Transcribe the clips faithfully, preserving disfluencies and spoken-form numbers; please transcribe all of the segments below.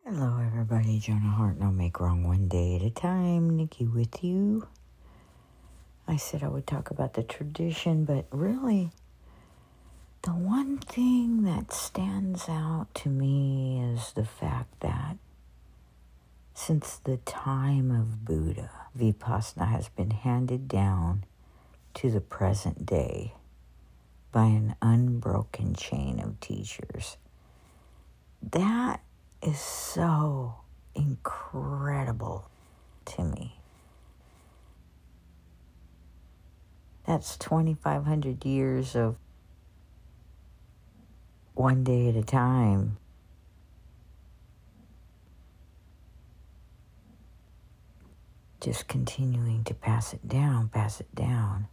Hello, everybody. Jonah Hart, no make wrong one day at a time. Nikki with you. I said I would talk about the tradition, but really, the one thing that stands out to me is the fact that since the time of Buddha, Vipassana has been handed down to the present day by an unbroken chain of teachers. That is so incredible to me. That's twenty-five hundred years of one day at a time. Just continuing to pass it down, pass it down.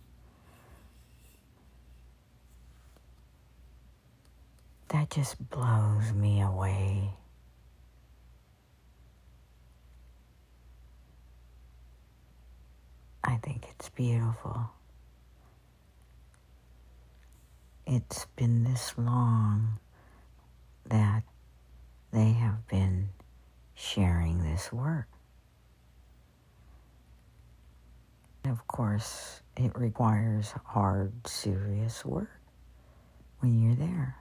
That just blows me away. I think it's beautiful. It's been this long that they have been sharing this work. Of course, it requires hard, serious work when you're there.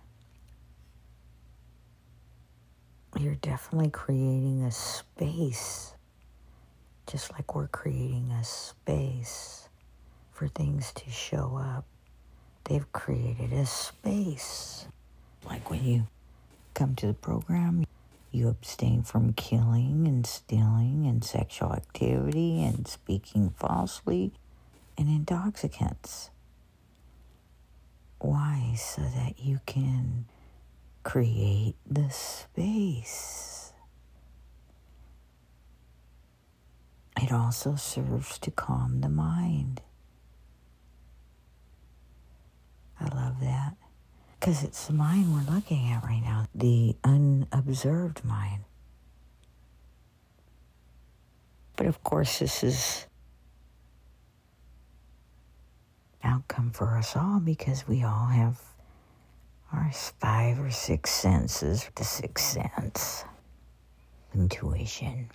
You're definitely creating a space, just like we're creating a space for things to show up. They've created a space. Like when you come to the program, you abstain from killing and stealing and sexual activity and speaking falsely and intoxicants. Why? So that you can create the space. It also serves to calm the mind. I love that. Because it's the mind we're looking at right now, the unobserved mind. But of course, this is outcome for us all because we all have our five or six senses, the sixth sense, intuition.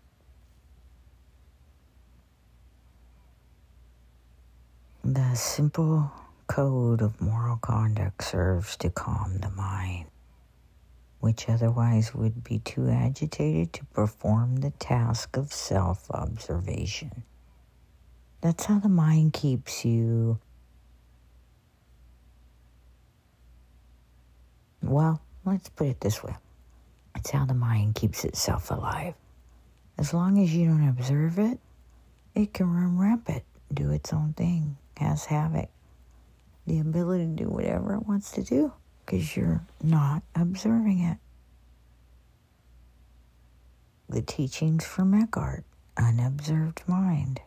The simple code of moral conduct serves to calm the mind, which otherwise would be too agitated to perform the task of self-observation. That's how the mind keeps you, well, let's put it this way. It's how the mind keeps itself alive. As long as you don't observe it, it can run rampant, do its own thing, has havoc. The ability to do whatever it wants to do because you're not observing it. The teachings from Eckhart, unobserved mind.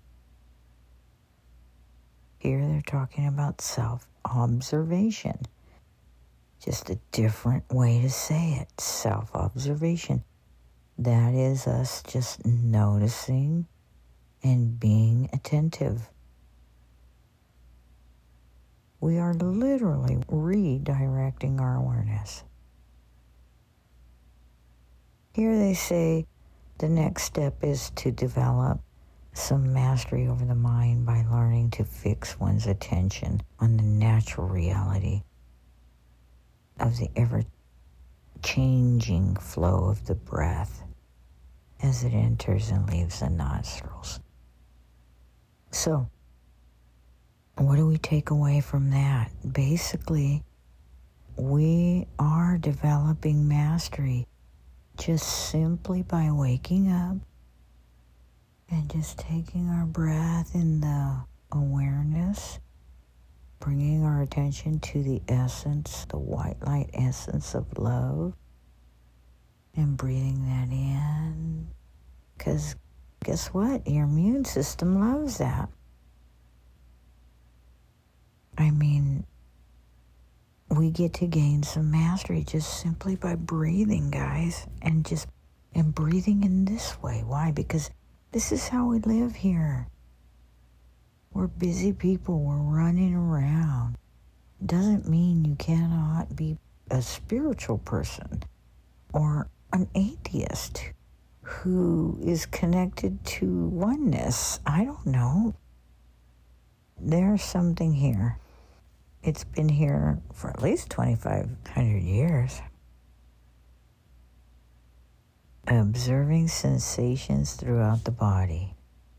Here they're talking about self-observation. Just a different way to say it, self-observation. That is us just noticing and being attentive. We are literally redirecting our awareness. Here they say the next step is to develop some mastery over the mind by learning to fix one's attention on the natural reality of the ever-changing flow of the breath as it enters and leaves the nostrils. So, what do we take away from that? Basically, we are developing mastery just simply by waking up and just taking our breath in the awareness, bringing our attention to the essence, the white light essence of love, and breathing that in. Because guess what? Your immune system loves that. I mean, we get to gain some mastery just simply by breathing, guys, and just and breathing in this way. Why? Because this is how we live here. We're busy people. We're running around. Doesn't mean you cannot be a spiritual person or an atheist. who is connected to oneness. I don't know. There's something here. It's been here for at least twenty-five hundred years. Observing sensations throughout the body.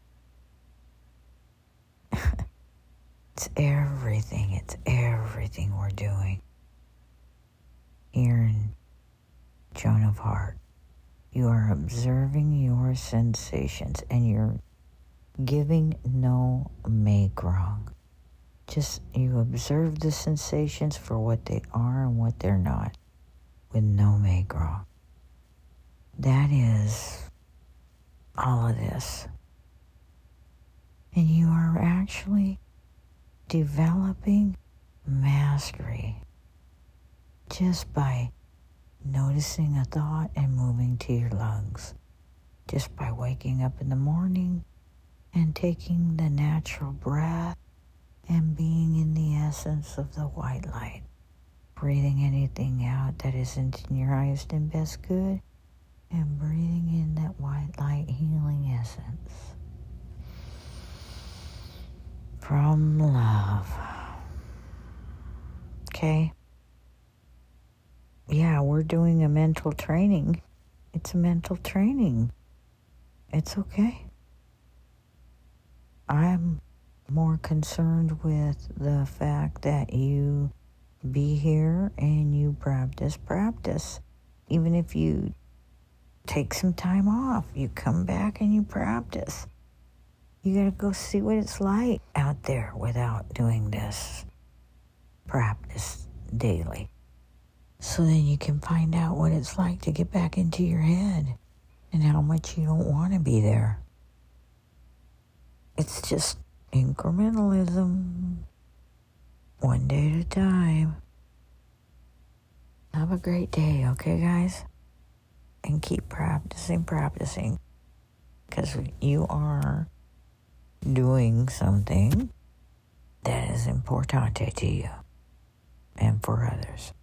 It's everything. It's everything we're doing. Here in Joan of Heart, you are observing your sensations and you're giving no make wrong. Just you observe the sensations for what they are and what they're not, with no make wrong. That is all of this. And you are actually developing mastery just by noticing a thought and moving to your lungs. Just by waking up in the morning and taking the natural breath and being in the essence of the white light. Breathing anything out that isn't in your highest and best good, and breathing in that white light healing essence from love. Okay? Yeah, we're doing a mental training. It's a mental training. It's okay. I'm more concerned with the fact that you be here and you practice, practice. Even if you take some time off, you come back and you practice. You gotta go see what it's like out there without doing this. Practice daily. So then you can find out what it's like to get back into your head and how much you don't want to be there. It's just incrementalism, one day at a time. Have a great day, okay, guys? And keep practicing, practicing, because you are doing something that is importante to you and for others.